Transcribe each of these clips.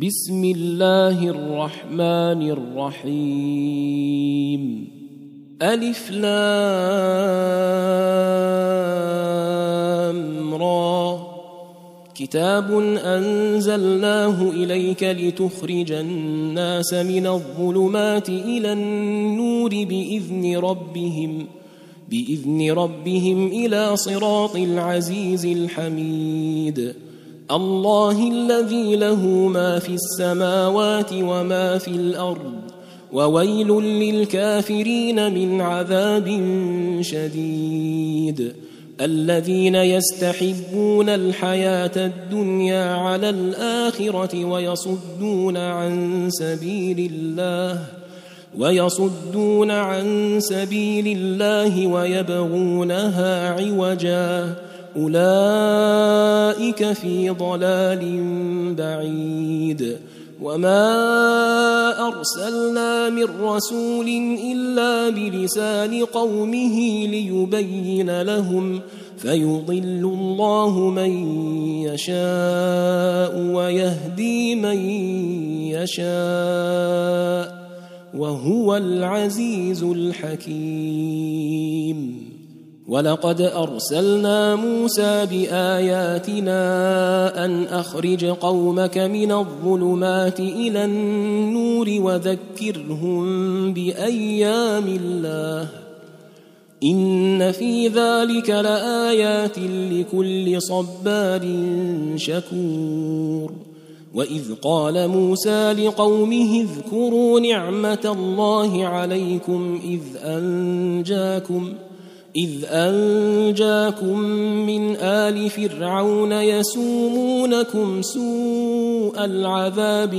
بسم الله الرحمن الرحيم ألف لام را كتاب أنزلناه إليك لتخرج الناس من الظلمات إلى النور بإذن ربهم إلى صراط العزيز الحميد الله الذي له ما في السماوات وما في الأرض وويل للكافرين من عذاب شديد الذين يستحبون الحياة الدنيا على الآخرة ويصدون عن سبيل الله ويبغونها عوجا أولئك في ضلال بعيد وما أرسلنا من رسول إلا بلسان قومه ليبين لهم فيضل الله من يشاء ويهدي من يشاء وهو العزيز الحكيم ولقد أرسلنا موسى بآياتنا أن أخرج قومك من الظلمات إلى النور وذكرهم بأيام الله إن في ذلك لآيات لكل صبار شكور وإذ قال موسى لقومه اذكروا نعمة الله عليكم إذ أنجاكم من آل فرعون يسومونكم سوء العذاب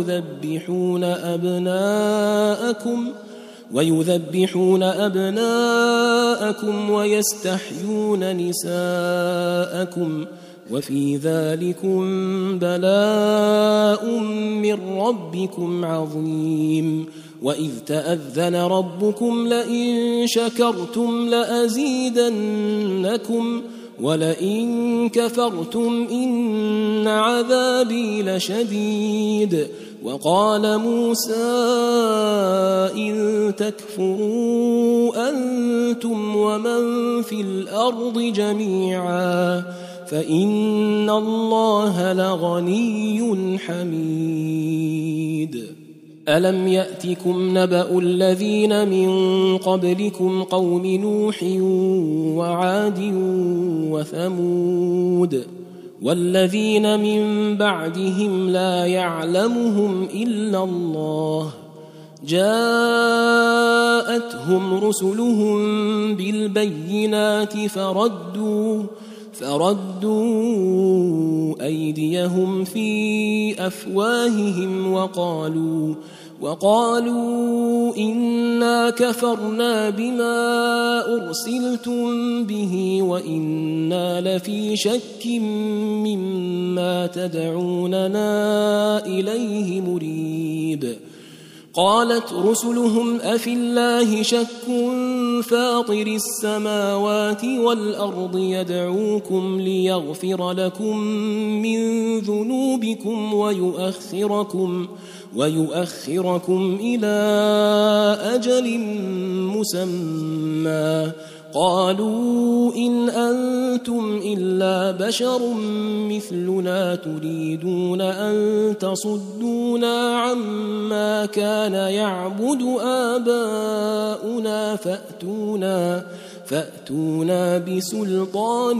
ويذبحون أبناءكم ويستحيون نساءكم وفي ذلكم بلاء من ربكم عظيم وإذ تأذن ربكم لئن شكرتم لأزيدنكم ولئن كفرتم إن عذابي لشديد وقال موسى إن تكفروا أنتم ومن في الأرض جميعا فإن الله لغني حميد ألم يأتكم نبأ الذين من قبلكم قوم نوح وعاد وثمود والذين من بعدهم لا يعلمهم إلا الله جاءتهم رسلهم بالبينات فردوا أيديهم في أفواههم وقالوا إنا كفرنا بما أرسلتم به وإنا لفي شك مما تدعوننا إليه مريب قالت رسلهم أفي الله شك فاطر السماوات والأرض يدعوكم ليغفر لكم من ذنوبكم ويؤخركم إلى أجل مسمى قالوا إن أنتم إلا بشر مثلنا تريدون أن تصدونا عما كان يعبد آباؤنا فأتونا بسلطان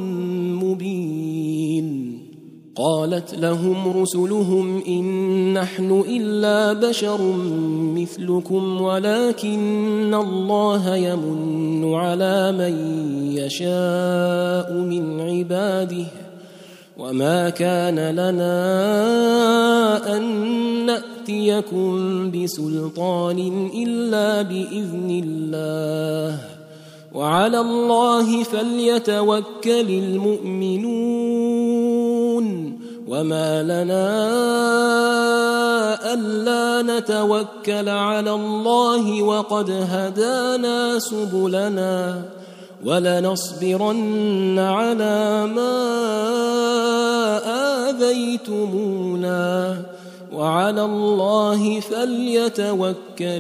مبين قالت لهم رسلهم إن نحن إلا بشر مثلكم ولكن الله يمن على من يشاء من عباده وما كان لنا أن نأتيكم بسلطان إلا بإذن الله وعلى الله فليتوكل المؤمنون وما لنا ألا نتوكل على الله وقد هدانا سبلنا ولنصبرن على ما آذيتمونا وعلى الله فليتوكل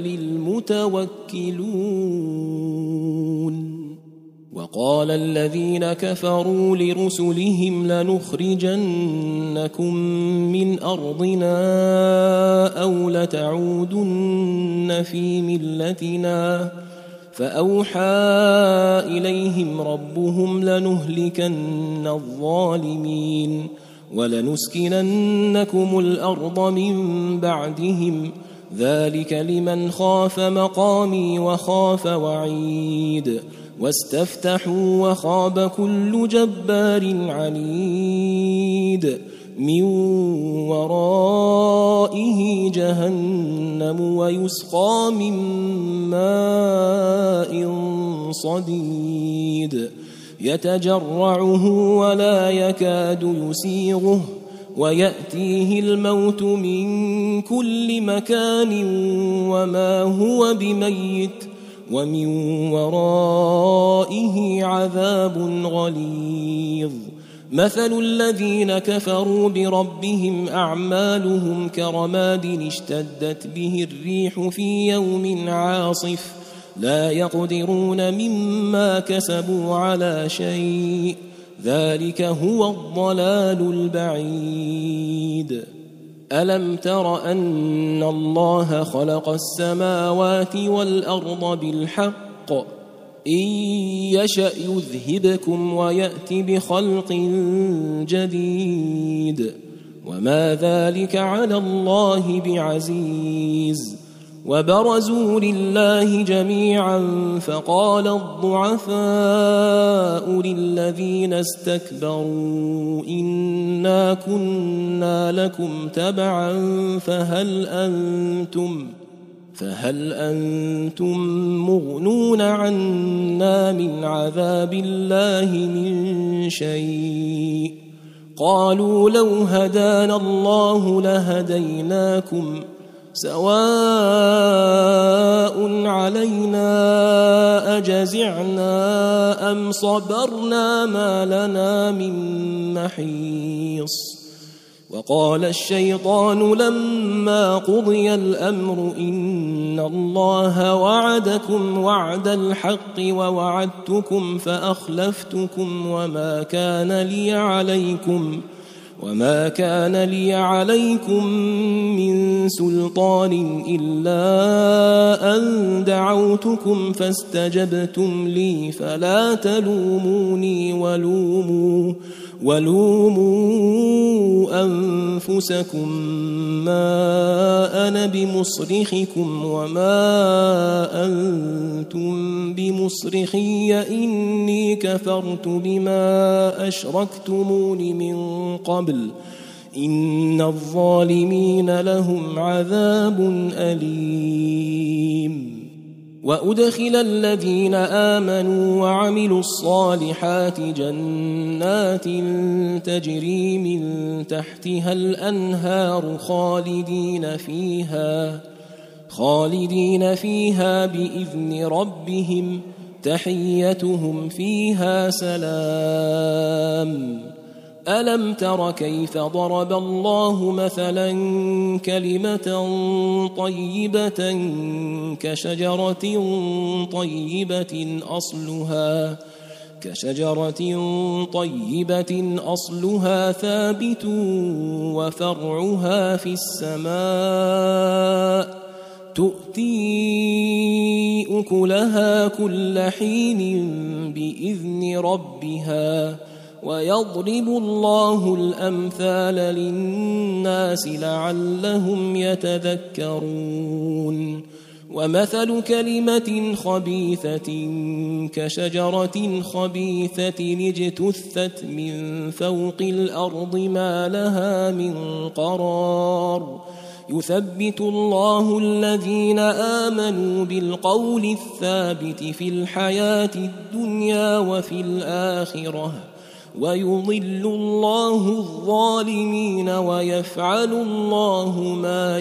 المتوكلون. وقال الذين كفروا لرسلهم لنخرجنكم من أرضنا أو لتعودن في ملتنا فأوحى إليهم ربهم لنهلكن الظالمين ولنسكننكم الأرض من بعدهم ذلك لمن خاف مقامي وخاف وعيد واستفتحوا وخاب كل جبار عنيد من ورائه جهنم ويسقى من ماء صديد يتجرعه ولا يكاد يسيغه ويأتيه الموت من كل مكان وما هو بميت ومن ورائه عذاب غليظ. مثل الذين كفروا بربهم أعمالهم كرماد اشتدت به الريح في يوم عاصف لا يقدرون مما كسبوا على شيء ذلك هو الضلال البعيد. ألم تر أن الله خلق السماوات والأرض بالحق إن يشأ يذهبكم ويأت بخلق جديد وما ذلك على الله بعزيز. وبرزوا لله جميعا فقال الضعفاء للذين استكبروا إنا كنا لكم تبعا فهل أنتم مغنون عنا من عذاب الله من شيء قالوا لو هدانا الله لهديناكم سواء علينا أجزعنا أم صبرنا ما لنا من محيص. وقال الشيطان لما قضي الأمر إن الله وعدكم وعد الحق ووعدتكم فأخلفتكم وما كان لي عليكم من سلطان إلا أن دعوتكم فاستجبتم لي فلا تلوموني ولوموا أنفسكم ما أنا بمصرخكم وما أنتم بمصرخي إني كفرت بما أشركتمون من قبل إن الظالمين لهم عذاب أليم. وأدخل الذين آمنوا وعملوا الصالحات جنات تجري من تحتها الأنهار خالدين فيها بإذن ربهم تحيتهم فيها سلام. ألم تر كيف ضرب الله مثلا كلمة طيبة كشجرة طيبة أصلها ثابت وفرعها في السماء تؤتي أكلها كل حين بإذن ربها ويضرب الله الأمثال للناس لعلهم يتذكرون. ومثل كلمة خبيثة كشجرة خبيثة اجتثت من فوق الأرض ما لها من قرار يثبت الله الذين آمنوا بالقول الثابت في الحياة الدنيا وفي الآخرة ويضل الله الظالمين ويفعل الله ما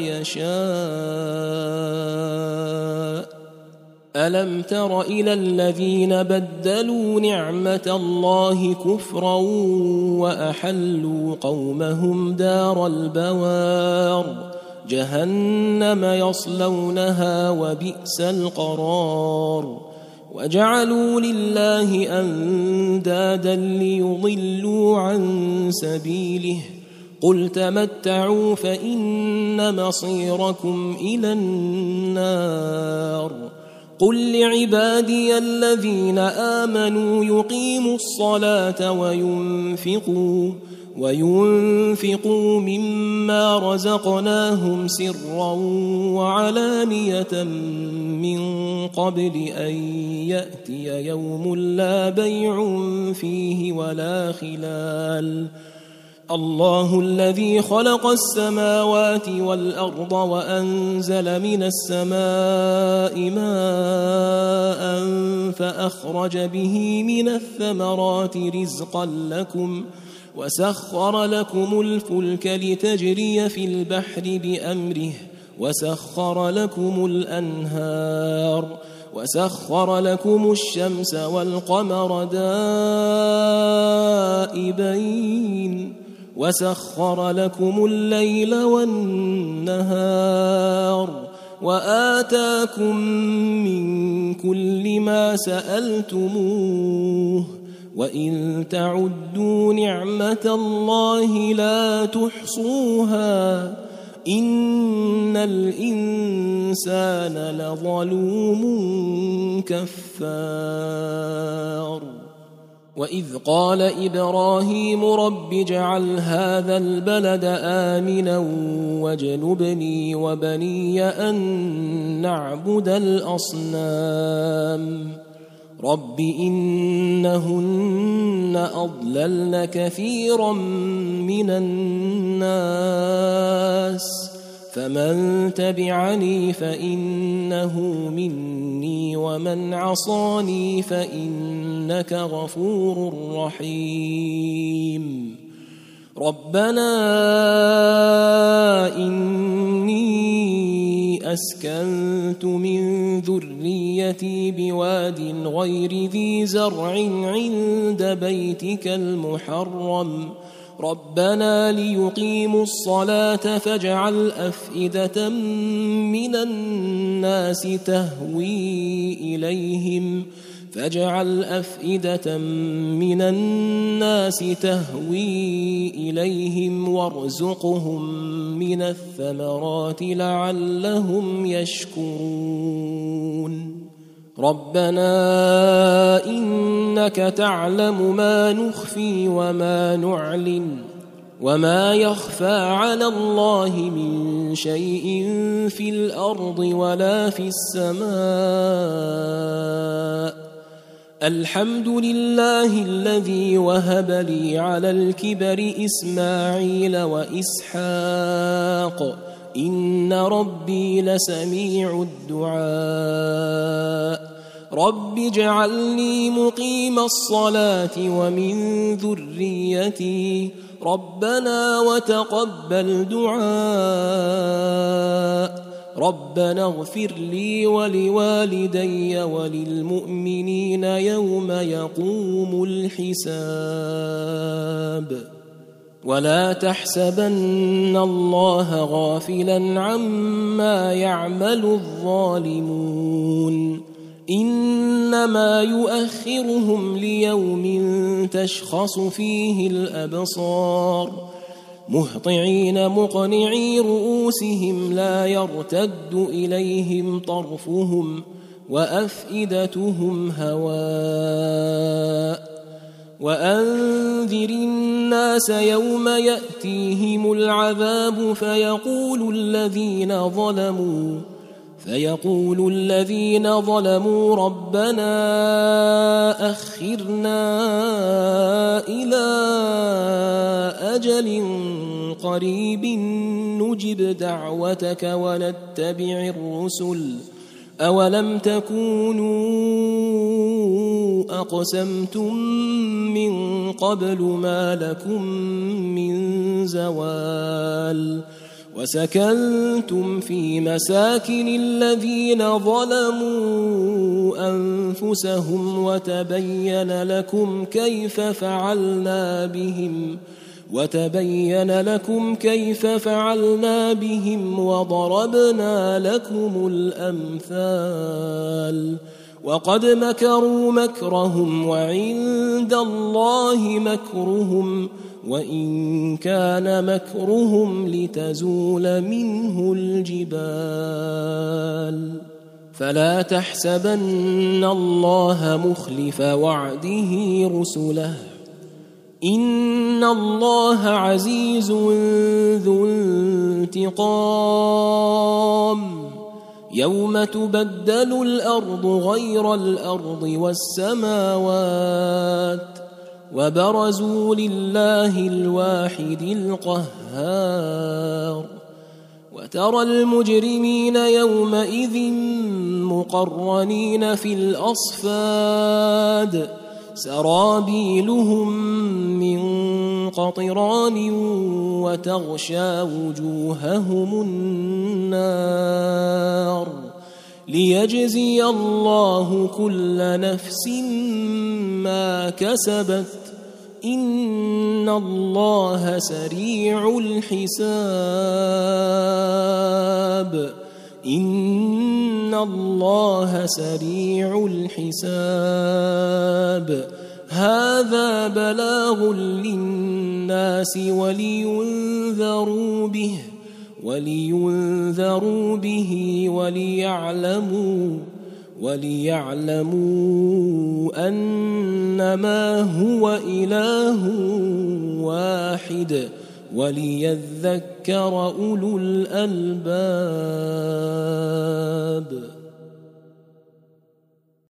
يشاء. ألم تر إلى الذين بدلوا نعمة الله كفرا وأحلوا قومهم دار البوار جهنم يصلونها وبئس القرار وجعلوا لله أندادا ليضلوا عن سبيله قل تمتعوا فإن مصيركم إلى النار قل لعبادي الذين آمنوا يقيموا الصلاة وينفقوا مما رزقناهم سرا وعلانية من قبل أن يأتي يوم لا بيع فيه ولا خلال الله الذي خلق السماوات والأرض وأنزل من السماء ماء فأخرج به من الثمرات رزقا لكم وسخر لكم الفلك لتجري في البحر بأمره وسخر لكم الأنهار وسخر لكم الشمس والقمر دائبين وسخر لكم الليل والنهار وآتاكم من كل ما سألتموه وإن تعدوا نعمة الله لا تحصوها إن الإنسان لظلوم كفار وإذ قال إبراهيم رب اجعل هذا البلد آمنا واجنبني وبني أن نعبد الأصنام رب إنهن أضللن كثيرا من الناس فمن تبعني فإنه مني ومن عصاني فإنك غفور رحيم ربنا إني أسكنت من ذريتي بواد غير ذي زرع عند بيتك المحرم ربنا ليقيموا الصلاة فاجعل أفئدة من الناس تهوي إليهم وارزقهم من الثمرات لعلهم يشكرون ربنا إنك تعلم ما نخفي وما نعلن وما يخفى على الله من شيء في الأرض ولا في السماء الحمد لله الذي وهب لي على الكبر إسماعيل وإسحاق إن ربي لسميع الدعاء رب اجعلني مقيم الصلاة ومن ذريتي ربنا وتقبل دعاء ربنا اغفر لي ولوالدي وللمؤمنين يوم يقوم الحساب ولا تحسبن الله غافلا عما يعمل الظالمون إنما يؤخرهم ليوم تشخص فيه الأبصار مهطعين مقنعي رؤوسهم لا يرتد إليهم طرفهم وأفئدتهم هواء وأنذر الناس يوم يأتيهم العذاب فيقول الذين ظلموا ربنا أخرنا إلى أجل قريب نجب دعوتك ونتبع الرسل أولم تكونوا أقسمتم من قبل ما لكم من زوال وسكنتم في مساكن الذين ظلموا أنفسهم وتبين لكم كيف فعلنا بهم وتبين لكم كيف فعلنا بهم وضربنا لكم الأمثال وقد مكروا مكرهم وعند الله مكرهم وإن كان مكرهم لتزول منه الجبال فلا تحسبن الله مخلف وعده رسله إن الله عزيز ذو انتقام يوم تبدل الأرض غير الأرض والسماوات وبرزوا لله الواحد القهار وترى المجرمين يومئذ مقرنين في الأصفاد سرابيلهم من قطران وتغشى وجوههم النار ليجزي الله كل نفس ما كسبت إن الله سريع الحساب إن الله سريع الحساب هذا بلاغ للناس ولينذروا به وليعلموا أنما هو إله واحد وليذكر أولو الألباب.